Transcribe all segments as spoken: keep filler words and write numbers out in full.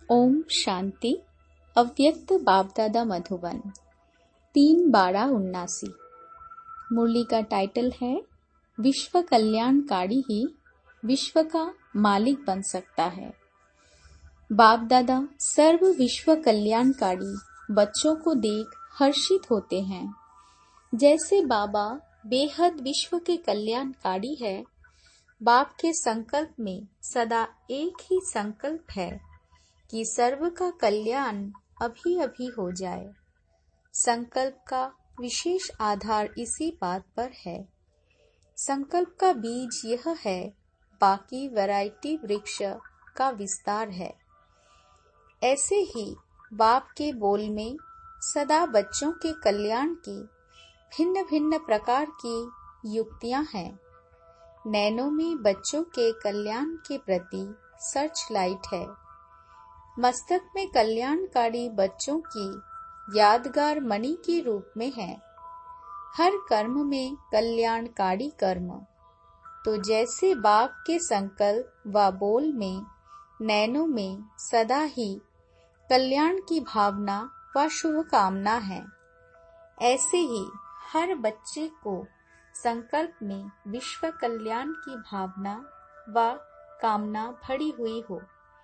ओम शांति। अव्यक्त बाप दादा मधुबन तीन बारह उन्नासी। मुरली का टाइटल है विश्व कल्याणकारी ही विश्व का मालिक बन सकता है। बाप दादा सर्व विश्व कल्याणकारी बच्चों को देख हर्षित होते हैं। जैसे बाबा बेहद विश्व के कल्याणकारी है, बाप के संकल्प में सदा एक ही संकल्प है कि सर्व का कल्याण अभी अभी हो जाए। संकल्प का विशेष आधार इसी बात पर है। संकल्प का बीज यह है, बाकी वैरायटी वृक्ष का विस्तार है। ऐसे ही बाप के बोल में सदा बच्चों के कल्याण की भिन्न भिन्न प्रकार की युक्तियां हैं। नैनो में बच्चों के कल्याण के प्रति सर्च लाइट है। मस्तक में कल्याणकारी बच्चों की यादगार मणि के रूप में है। हर कर्म में कल्याणकारी कर्म। तो जैसे बाप के संकल्प व बोल में नैनो में सदा ही कल्याण की भावना व शुभकामना है, ऐसे ही हर बच्चे को संकल्प में विश्व कल्याण की भावना व कामना भरी हुई हो।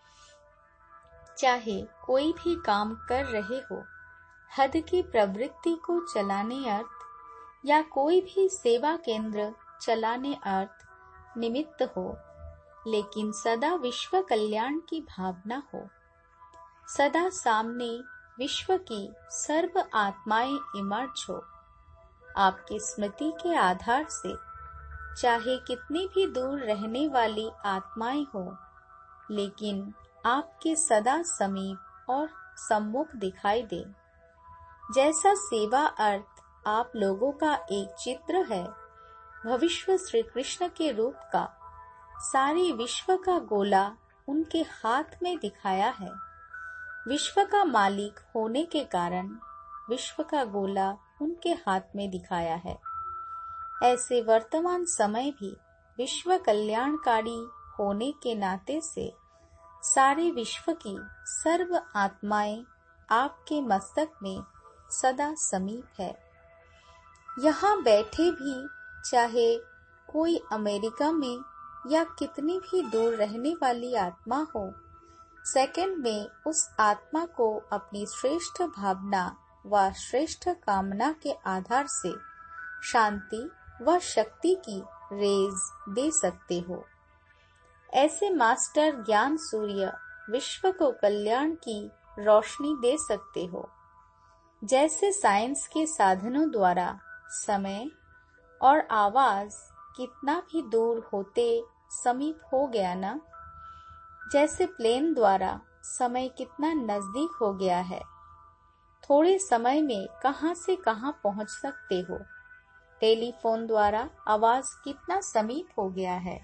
चाहे कोई भी काम कर रहे हो, हद की प्रवृत्ति को चलाने अर्थ या कोई भी सेवा केंद्र चलाने अर्थ निमित्त हो, लेकिन सदा विश्व कल्याण की भावना हो। सदा सामने विश्व की सर्व आत्माएं इमर्ज हो। आपकी स्मृति के आधार से चाहे कितनी भी दूर रहने वाली आत्माएं हो, लेकिन आपके सदा समीप और सम्मुख दिखाई दे। जैसा सेवा अर्थ आप लोगों का एक चित्र है, भविष्य श्री कृष्ण के रूप का सारे विश्व का गोला उनके हाथ में दिखाया है। विश्व का मालिक होने के कारण विश्व का गोला उनके हाथ में दिखाया है। ऐसे वर्तमान समय भी विश्व कल्याणकारी होने के नाते से सारे विश्व की सर्व आत्माएं आपके मस्तक में सदा समीप है। यहाँ बैठे भी चाहे कोई अमेरिका में या कितनी भी दूर रहने वाली आत्मा हो, सेकंड में उस आत्मा को अपनी श्रेष्ठ भावना व श्रेष्ठ कामना के आधार से शांति व शक्ति की रेज दे सकते हो। ऐसे मास्टर ज्ञान सूर्य विश्व को कल्याण की रोशनी दे सकते हो। जैसे साइंस के साधनों द्वारा समय और आवाज कितना भी दूर होते समीप हो गया ना, जैसे प्लेन द्वारा समय कितना नजदीक हो गया है। थोड़े समय में कहां से कहां पहुंच सकते हो। टेलीफोन द्वारा आवाज कितना समीप हो गया है।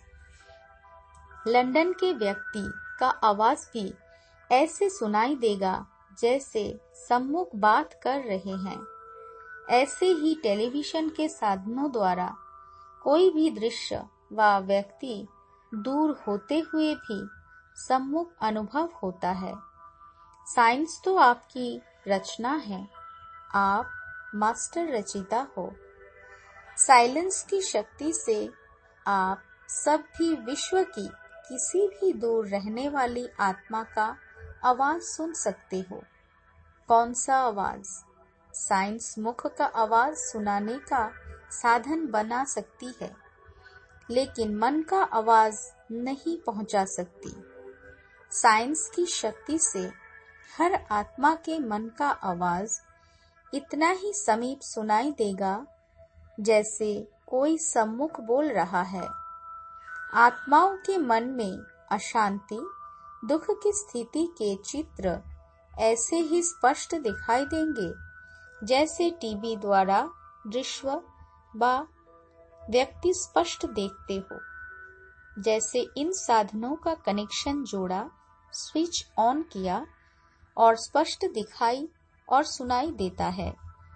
लंदन के व्यक्ति का आवाज भी ऐसे सुनाई देगा जैसे सम्मुख बात कर रहे हैं। ऐसे ही टेलीविजन के साधनों द्वारा कोई भी दृश्य व व्यक्ति दूर होते हुए भी सम्मुख अनुभव होता है। साइंस तो आपकी रचना है, आप मास्टर रचिता हो। साइलेंस की शक्ति से आप सब भी विश्व की किसी भी दूर रहने वाली आत्मा का आवाज सुन सकते हो। कौन सा आवाज? साइंस मुख का आवाज सुनाने का साधन बना सकती है, लेकिन मन का आवाज नहीं पहुंचा सकती। साइंस की शक्ति से हर आत्मा के मन का आवाज इतना ही समीप सुनाई देगा जैसे कोई सम्मुख बोल रहा है। आत्माओं के मन में अशांति, दुख की स्थिति के चित्र ऐसे ही स्पष्ट दिखाई देंगे जैसे टीवी द्वारा दृश्य व व्यक्ति स्पष्ट देखते हो। जैसे इन साधनों का कनेक्शन जोड़ा, स्विच ऑन किया और स्पष्ट दिखाई और सुनाई देता है,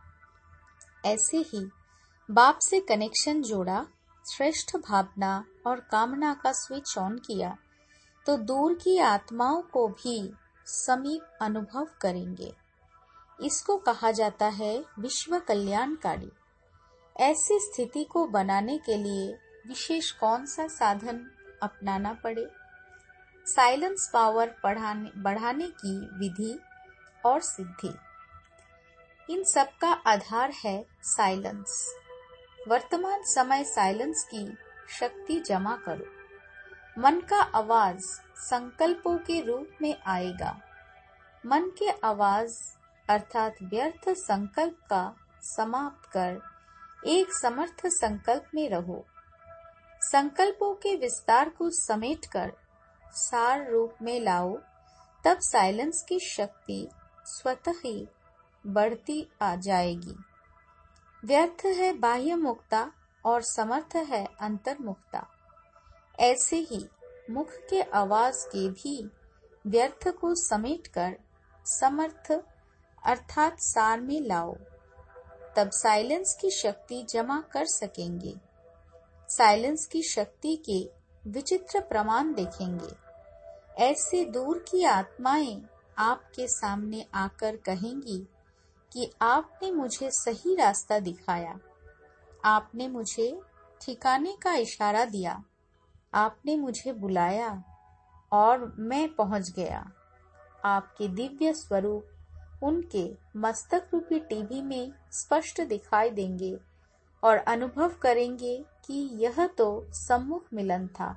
ऐसे ही बाप से कनेक्शन जोड़ा, श्रेष्ठ भावना और कामना का स्विच ऑन किया तो दूर की आत्माओं को भी समीप अनुभव करेंगे। इसको कहा जाता है विश्व कल्याणकारी। ऐसी स्थिति को बनाने के लिए विशेष कौन सा साधन अपनाना पड़े? साइलेंस पावर बढ़ाने बढ़ाने की विधि और सिद्धि। इन सब का आधार है साइलेंस। वर्तमान समय साइलेंस की शक्ति जमा करो। मन का आवाज संकल्पों के रूप में आएगा। मन के आवाज अर्थात व्यर्थ संकल्प का समाप्त कर एक समर्थ संकल्प में रहो। संकल्पों के विस्तार को समेटकर सार रूप में लाओ, तब साइलेंस की शक्ति स्वतः ही बढ़ती आ जाएगी। व्यर्थ है बाह्य मुक्ता और समर्थ है अंतर्मुक्ता। ऐसे ही मुख के आवाज के भी व्यर्थ को समेटकर समर्थ अर्थात सार में लाओ, तब साइलेंस की शक्ति जमा कर सकेंगे। साइलेंस की शक्ति के विचित्र प्रमाण देखेंगे। ऐसे दूर की आत्माएं आपके सामने आकर कहेंगी कि आपने मुझे सही रास्ता दिखाया, आपने मुझे ठिकाने का इशारा दिया, आपने मुझे बुलाया और मैं पहुंच गया। आपके दिव्य स्वरूप उनके मस्तक रूपी टीवी में स्पष्ट दिखाई देंगे और अनुभव करेंगे कि यह तो सम्मुख मिलन था।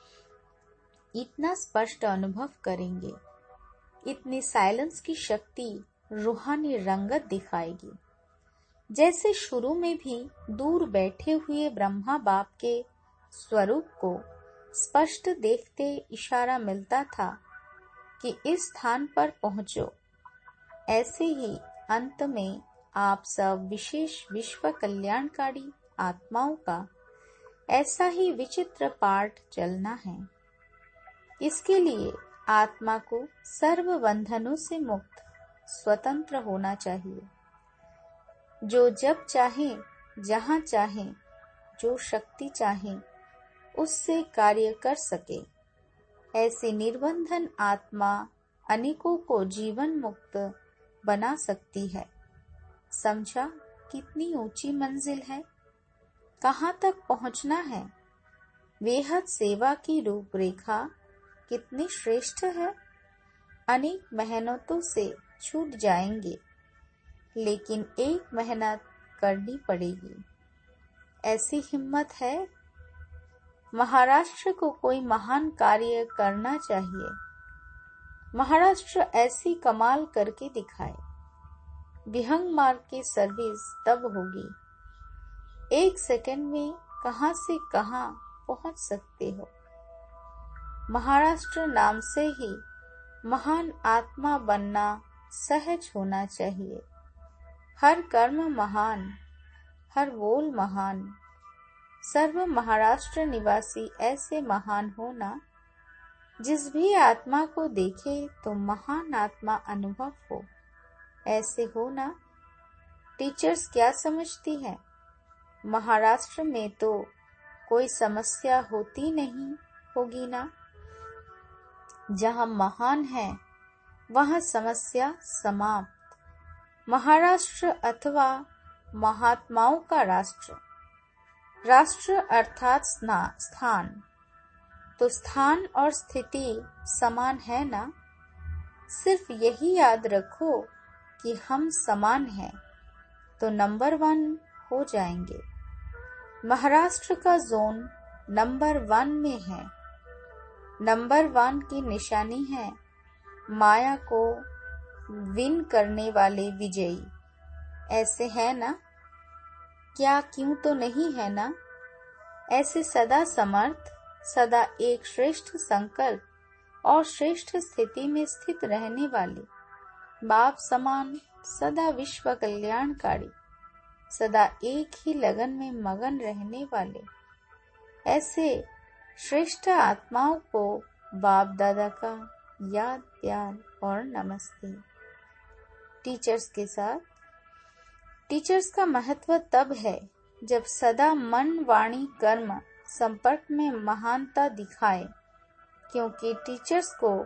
इतना स्पष्ट अनुभव करेंगे। इतनी साइलेंस की शक्ति रूहानी रंगत दिखाएगी। जैसे शुरू में भी दूर बैठे हुए ब्रह्मा बाप के स्वरूप को स्पष्ट देखते इशारा मिलता था कि इस स्थान पर पहुंचो, ऐसे ही अंत में आप सब विशेष विश्व कल्याणकारी आत्माओं का ऐसा ही विचित्र पाठ चलना है। इसके लिए आत्मा को सर्व बंधनों से मुक्त स्वतंत्र होना चाहिए। जो जब चाहे, जहाँ चाहे, जो शक्ति चाहे उससे कार्य कर सके, ऐसी निर्बंधन आत्मा अनेकों को जीवन मुक्त बना सकती है। समझा कितनी ऊंची मंजिल है, कहाँ तक पहुँचना है। बेहद सेवा की रूपरेखा कितनी श्रेष्ठ है। अनेक मेहनतों से छूट जाएंगे, लेकिन एक मेहनत करनी पड़ेगी। ऐसी हिम्मत है। महाराष्ट्र को कोई महान कार्य करना चाहिए। महाराष्ट्र ऐसी कमाल करके दिखाए। विहंग मार्ग की सर्विस तब होगी। एक सेकंड में कहां से कहां पहुंच सकते हो। महाराष्ट्र नाम से ही महान आत्मा बनना सहज होना चाहिए। हर कर्म महान, हर बोल महान। सर्व महाराष्ट्र निवासी ऐसे महान होना, जिस भी आत्मा को देखे तो महान आत्मा अनुभव हो, ऐसे होना। टीचर्स क्या समझती है? महाराष्ट्र में तो कोई समस्या होती नहीं होगी ना। जहाँ महान है वहाँ समस्या समाप्त। महाराष्ट्र अथवा महात्माओं का राष्ट्र। राष्ट्र अर्थात स्थान, तो स्थान और स्थिति समान है ना। सिर्फ यही याद रखो कि हम समान हैं, तो नंबर वन हो जाएंगे। महाराष्ट्र का जोन नंबर वन में है। नंबर वन की निशानी है माया को विन करने वाले विजयी। ऐसे है ना? क्या क्यों तो नहीं है ना? ऐसे सदा समर्थ, सदा एक श्रेष्ठ संकल्प और श्रेष्ठ स्थिति में स्थित रहने वाले, बाप समान सदा विश्व कल्याणकारी, सदा एक ही लगन में मगन रहने वाले, ऐसे श्रेष्ठ आत्माओं को बाप दादा का याद, प्यार और नमस्ते। टीचर्स के साथ। टीचर्स का महत्व तब है जब सदा मन, वाणी, कर्म संपर्क में महानता दिखाए, क्योंकि टीचर्स को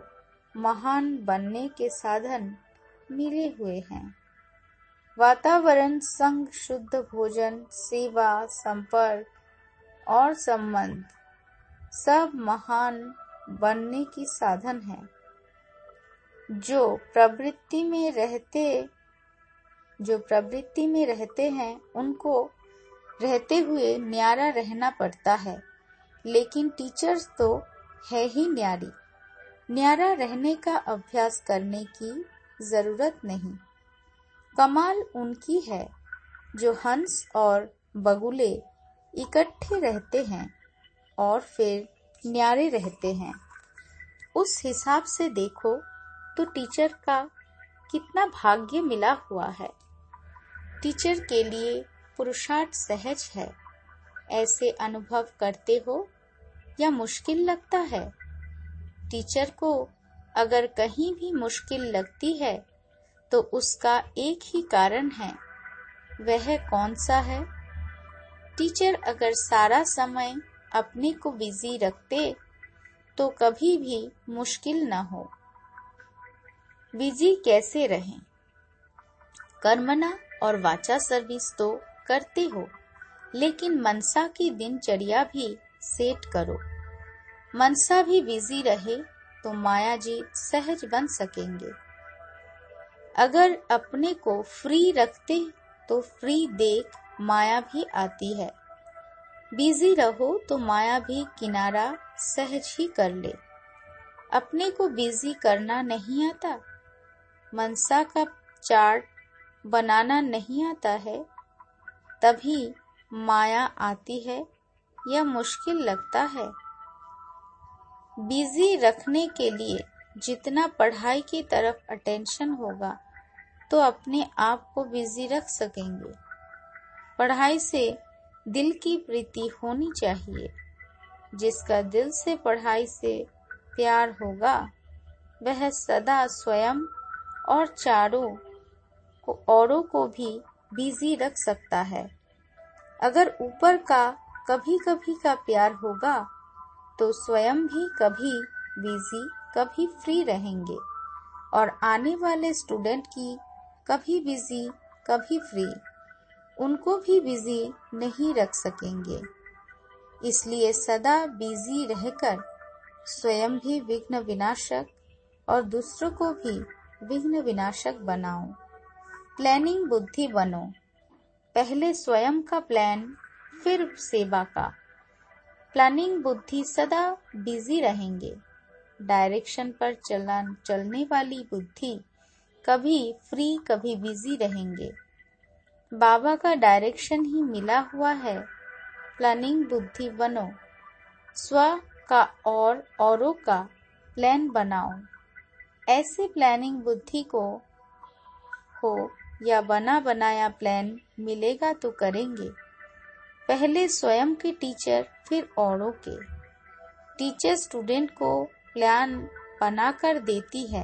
महान बनने के साधन मिले हुए हैं। वातावरण, संग, शुद्ध भोजन, सेवा, संपर्क और संबंध सब महान बनने की साधन है। जो प्रवृत्ति में रहते जो प्रवृत्ति में रहते हैं उनको रहते हुए न्यारा रहना पड़ता है, लेकिन टीचर्स तो है ही न्यारी। न्यारा रहने का अभ्यास करने की जरूरत नहीं। कमाल उनकी है जो हंस और बगुले इकट्ठे रहते हैं और फिर न्यारे रहते हैं। उस हिसाब से देखो तो टीचर का कितना भाग्य मिला हुआ है। टीचर के लिए पुरुषार्थ सहज है। ऐसे अनुभव करते हो या मुश्किल लगता है? टीचर को अगर कहीं भी मुश्किल लगती है तो उसका एक ही कारण है। वह कौन सा है? टीचर अगर सारा समय अपने को बिजी रखते तो कभी भी मुश्किल न हो। बिजी कैसे रहें? कर्मणा और वाचा सर्विस तो करते हो, लेकिन मनसा की दिनचर्या भी सेट करो। मनसा भी बिजी रहे तो माया जी सहज बन सकेंगे। अगर अपने को फ्री रखते तो फ्री देख माया भी आती है। बिजी रहो तो माया भी किनारा सहज ही कर ले। अपने को बिजी करना नहीं आता, मनसा का चार्ट बनाना नहीं आता है, तभी माया आती है या मुश्किल लगता है। बिजी रखने के लिए जितना पढ़ाई की तरफ अटेंशन होगा तो अपने आप को बिजी रख सकेंगे। पढ़ाई से दिल की प्रीति होनी चाहिए। जिसका दिल से पढ़ाई से प्यार होगा वह सदा स्वयं और चारों को औरों को भी बिजी रख सकता है। अगर ऊपर का कभी कभी का प्यार होगा तो स्वयं भी कभी बिजी कभी फ्री रहेंगे और आने वाले स्टूडेंट की कभी बिजी कभी फ्री, उनको भी बिजी नहीं रख सकेंगे। इसलिए सदा बिजी रहकर स्वयं भी विघ्न विनाशक और दूसरों को भी विघ्न विनाशक बनाओ। प्लानिंग बुद्धि बनो। पहले स्वयं का प्लान, फिर सेवा का। प्लानिंग बुद्धि सदा बिजी रहेंगे। डायरेक्शन पर चला चलने वाली बुद्धि कभी फ्री कभी बिजी रहेंगे। बाबा का डायरेक्शन ही मिला हुआ है। प्लानिंग बुद्धि बनो। स्व का और औरों का प्लान बनाओ। ऐसे प्लानिंग बुद्धि को हो या बना बनाया प्लान मिलेगा तो करेंगे। पहले स्वयं के टीचर फिर औरों के। टीचर स्टूडेंट को प्लान बनाकर देती है।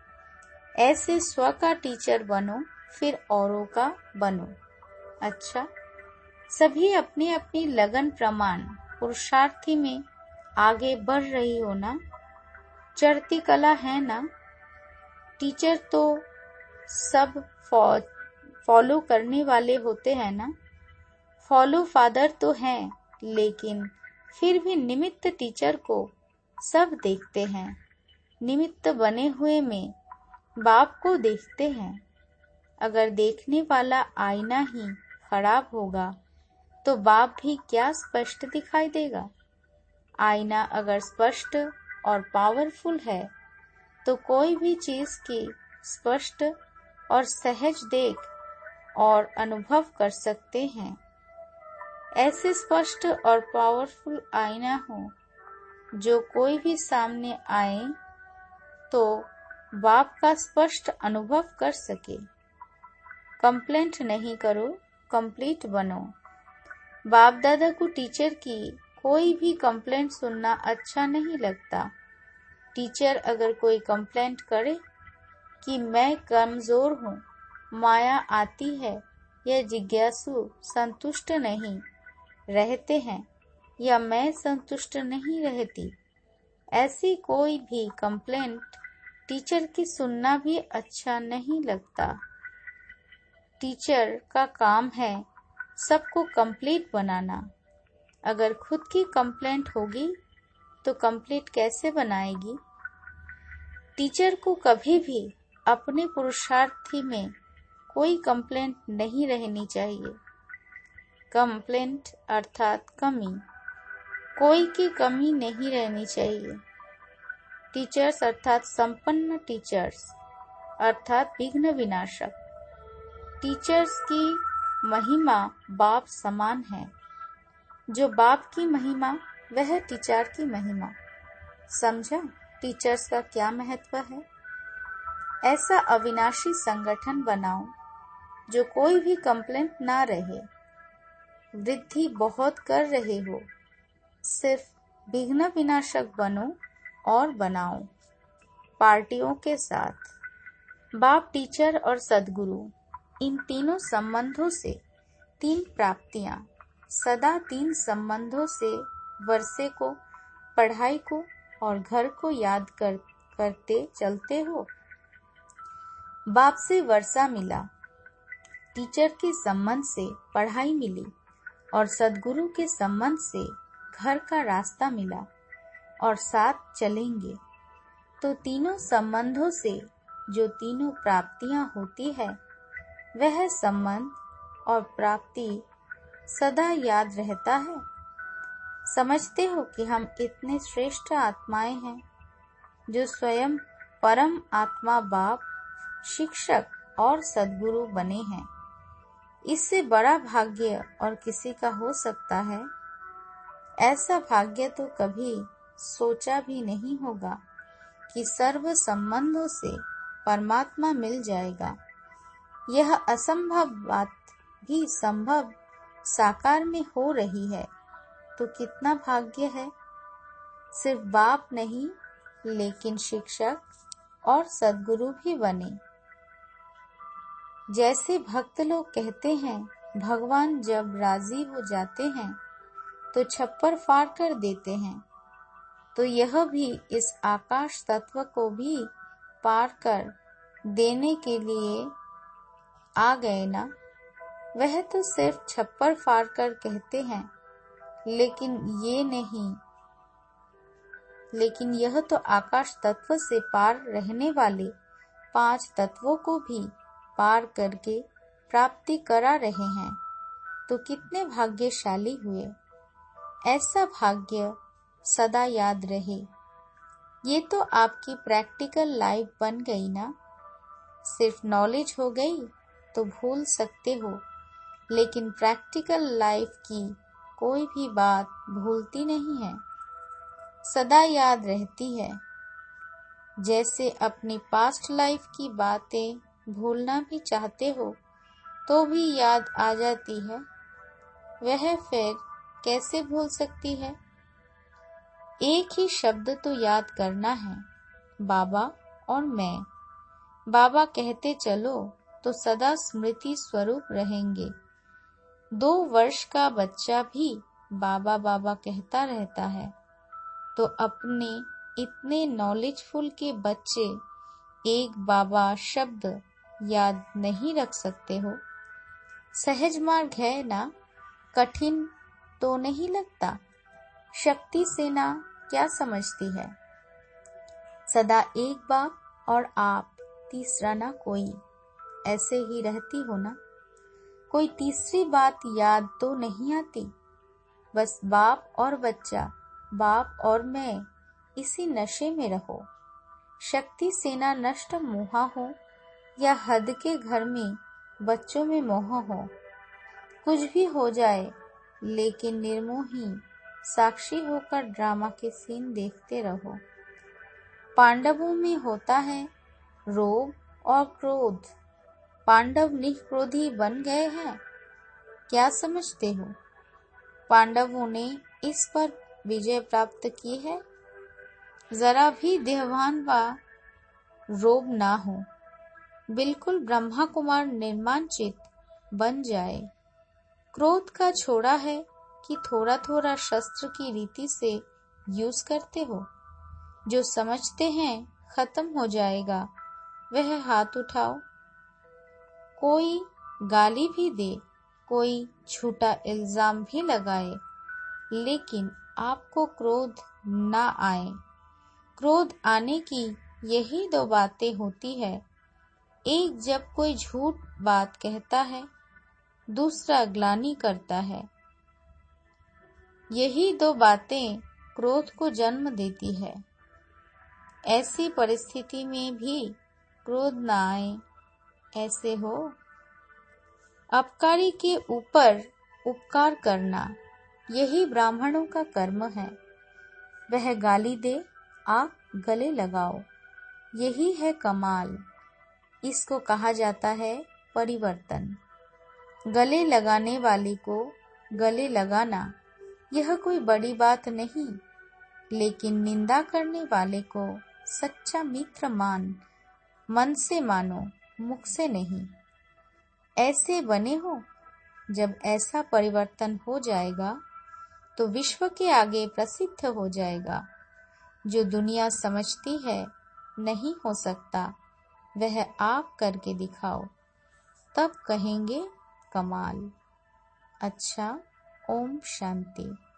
ऐसे स्व का टीचर बनो फिर औरों का बनो। अच्छा, सभी अपनी अपनी लगन प्रमाण पुरुषार्थी में आगे बढ़ रही हो ना? चढ़ती कला है ना? टीचर तो सब फॉलो करने वाले होते हैं ना? फॉलो फादर तो हैं, लेकिन फिर भी निमित्त टीचर को सब देखते हैं। निमित्त बने हुए में बाप को देखते हैं। अगर देखने वाला आईना ही खराब होगा तो बाप भी क्या स्पष्ट दिखाई देगा? आईना अगर स्पष्ट और पावरफुल है तो कोई भी चीज की स्पष्ट और सहज देख और अनुभव कर सकते हैं। ऐसे स्पष्ट और पावरफुल आईना हो जो कोई भी सामने आए तो बाप का स्पष्ट अनुभव कर सके। कंप्लेंट नहीं करो, कंप्लीट बनो। बाप दादा को टीचर की कोई भी कंप्लेंट सुनना अच्छा नहीं लगता। टीचर अगर कोई कंप्लेंट करे कि मैं कमजोर हूँ, माया आती है या जिज्ञासु संतुष्ट नहीं रहते हैं या मैं संतुष्ट नहीं रहती, ऐसी कोई भी कंप्लेंट टीचर की सुनना भी अच्छा नहीं लगता। टीचर का काम है सबको कंप्लीट बनाना। अगर खुद की कंप्लेंट होगी तो कंप्लीट कैसे बनाएगी? टीचर को कभी भी अपने पुरुषार्थी में कोई कंप्लेंट नहीं रहनी चाहिए। कंप्लेंट अर्थात कमी, कोई की कमी नहीं रहनी चाहिए। टीचर्स अर्थात संपन्न टीचर्स अर्थात विघ्न विनाशक। टीचर्स की महिमा बाप समान है। जो बाप की महिमा वह टीचर की महिमा। समझा टीचर्स का क्या महत्व है? ऐसा अविनाशी संगठन बनाओ जो कोई भी कंप्लेंट ना रहे। वृद्धि बहुत कर रहे हो, सिर्फ विघ्न विनाशक बनो और बनाओ। पार्टियों के साथ बाप, टीचर और सदगुरु, इन तीनों संबंधों से तीन प्राप्तियां, सदा तीन संबंधों से वर्षे को, पढ़ाई को और घर को याद कर करते चलते हो। बाप से वर्षा मिला, टीचर के संबंध से पढ़ाई मिली और सदगुरु के संबंध से घर का रास्ता मिला और साथ चलेंगे तो तीनों संबंधों से जो तीनों प्राप्तियां होती है वह संबंध और प्राप्ति सदा याद रहता है। समझते हो कि हम इतने श्रेष्ठ आत्माएं हैं जो स्वयं परम आत्मा बाप, शिक्षक और सद्गुरु बने हैं। इससे बड़ा भाग्य और किसी का हो सकता है? ऐसा भाग्य तो कभी सोचा भी नहीं होगा कि सर्व संबंधों से परमात्मा मिल जाएगा। यह असंभव बात भी संभव साकार में हो रही है, तो कितना भाग्य है। सिर्फ बाप नहीं लेकिन शिक्षक और सद्गुरु भी बने। जैसे भक्त लोग कहते हैं भगवान जब राजी हो जाते हैं तो छप्पर फाड़ कर देते हैं, तो यह भी इस आकाश तत्व को भी पार कर देने के लिए आ गए ना। वह तो सिर्फ छप्पर फाड़ कर कहते हैं, लेकिन ये नहीं लेकिन यह तो आकाश तत्व से पार रहने वाले पांच तत्वों को भी पार करके प्राप्ति करा रहे हैं। तो कितने भाग्यशाली हुए। ऐसा भाग्य सदा याद रहे। ये तो आपकी प्रैक्टिकल लाइफ बन गई ना। सिर्फ नॉलेज हो गई तो भूल सकते हो, लेकिन प्रैक्टिकल लाइफ की कोई भी बात भूलती नहीं है, सदा याद रहती है। जैसे अपनी पास्ट लाइफ की बातें भूलना भी चाहते हो तो भी याद आ जाती है, वह फिर कैसे भूल सकती है? एक ही शब्द तो याद करना है, बाबा और मैं। बाबा कहते चलो तो सदा स्मृति स्वरूप रहेंगे। दो वर्ष का बच्चा भी बाबा बाबा कहता रहता है, तो अपने इतने नॉलेजफुल के बच्चे एक बाबा शब्द याद नहीं रख सकते हो? सहज मार्ग है ना, कठिन तो नहीं लगता। शक्ति सेना क्या समझती है? सदा एक बाप और आप, तीसरा ना कोई, ऐसे ही रहती हो ना। कोई तीसरी बात याद तो नहीं आती। बस बाप और बच्चा, बाप और मैं, इसी नशे में रहो। शक्ति सेना नष्ट मोहा हो या हद के घर में बच्चों में मोह हो, कुछ भी हो जाए लेकिन निर्मोही साक्षी होकर ड्रामा के सीन देखते रहो। पांडवों में होता है रोग और क्रोध। पांडव निष्क्रोधी बन गए हैं। क्या समझते हो? पांडवों ने इस पर विजय प्राप्त की है। जरा भी देहवान व रोग ना हो, बिल्कुल ब्रह्मा कुमार निर्माणचित बन जाए। क्रोध का छोड़ा है कि थोड़ा थोड़ा शस्त्र की रीति से यूज करते हो। जो समझते हैं खत्म हो जाएगा वह हाथ उठाओ। कोई गाली भी दे, कोई झूठा इल्जाम भी लगाए, लेकिन आपको क्रोध ना आए। क्रोध आने की यही दो बातें होती है। एक जब कोई झूठ बात कहता है, दूसरा ग्लानि करता है। यही दो बातें क्रोध को जन्म देती है। ऐसी परिस्थिति में भी क्रोध न आए, ऐसे हो। अपकारी के ऊपर उपकार करना, यही ब्राह्मणों का कर्म है। वह गाली दे, आप गले लगाओ, यही है कमाल। इसको कहा जाता है परिवर्तन। गले लगाने वाले को गले लगाना यह कोई बड़ी बात नहीं, लेकिन निंदा करने वाले को सच्चा मित्र मान, मन से मानो, मुख से नहीं। ऐसे बने हो। जब ऐसा परिवर्तन हो जाएगा तो विश्व के आगे प्रसिद्ध हो जाएगा। जो दुनिया समझती है नहीं हो सकता, वह आप करके दिखाओ, तब कहेंगे कमाल। अच्छा, ओम शांति।